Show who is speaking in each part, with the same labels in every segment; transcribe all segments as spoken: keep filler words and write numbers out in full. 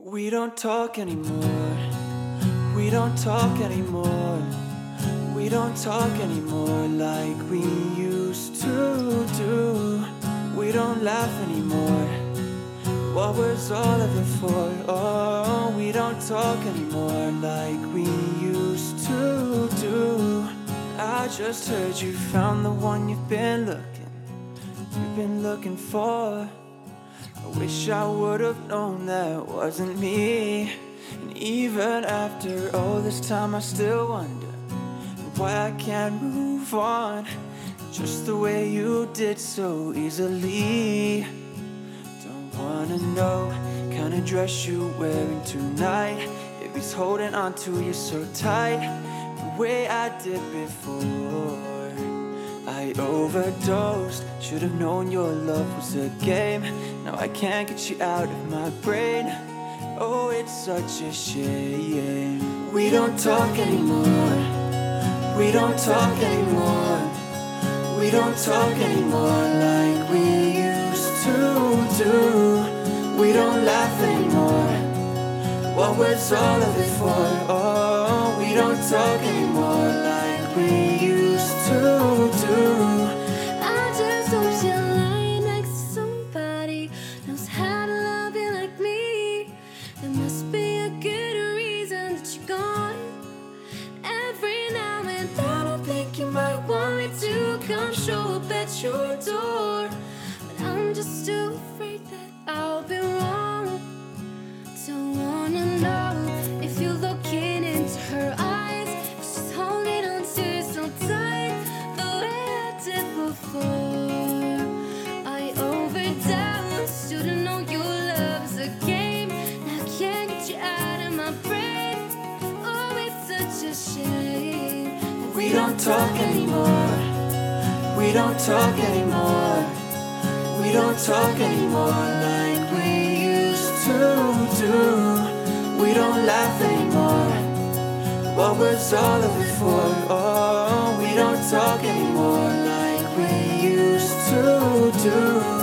Speaker 1: We don't talk anymore. We don't talk anymore. We don't talk anymore like we used to do. We don't laugh anymore. What was all of it for? Oh, we don't talk anymore like we used to do. I just heard you found the one you've been looking, you've been looking for. I wish I would've known that wasn't me. And even after all this time I still wonder why I can't move on just the way you did so easily. Don't wanna know kind of dress you wearing tonight, if he's holding on to you so tight the way I did before. I overdosed, should've known your love was a game. Now I can't get you out of my brain. Oh, it's such a shame. We don't talk anymore. We don't talk anymore. We don't talk anymore like we used to do. We don't laugh anymore. What was all of it for? Oh, we don't talk anymore like we used to do.
Speaker 2: I just hope you're lying next to somebody knows how to love you like me. There must be a good reason that you're gone. Every now and then I think you might want me to come show up at your door, but I'm just too afraid that I'll be wrong. Don't wanna know if you're looking into her eyes, if she's holding on to you so tight the way I did before. I overdosed, should've known your love's a game. Now I can't get you out of my brain. Oh, it's such a shame.
Speaker 1: We don't talk anymore. We don't talk anymore. We don't talk anymore like we used to do. We don't laugh anymore. What was all of it for? Oh, we don't talk anymore like we used to do.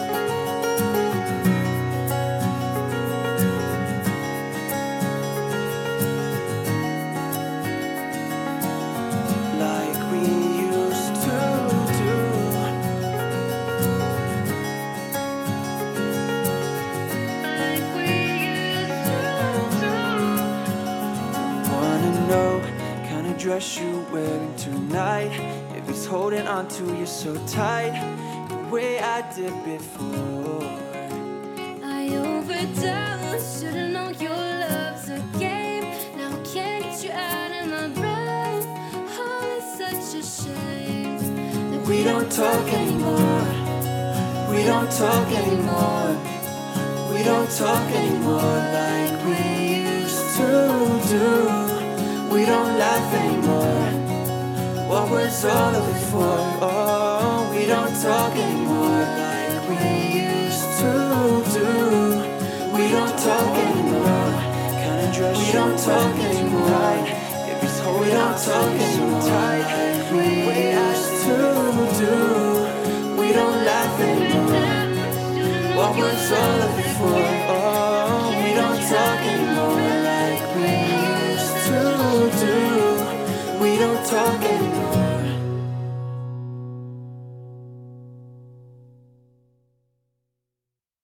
Speaker 1: Dress you wearing tonight, if he's holding on to you so tight the way I did before.
Speaker 2: I overdosed, should've known your love's a game. Now I can't get you out of my brain. Oh, it's such a shame that
Speaker 1: we don't talk anymore. We don't talk anymore. We don't talk anymore like we used to do. We don't laugh anymore. What was all of it for? Oh, we don't talk anymore like we used to do. We don't talk anymore. Kind of dress we don't talk anymore. If he's holding we don't talk anymore tight like we used to do. We don't laugh anymore. What was all of it for? Oh, we don't talk anymore like we used to do. We don't talk anymore.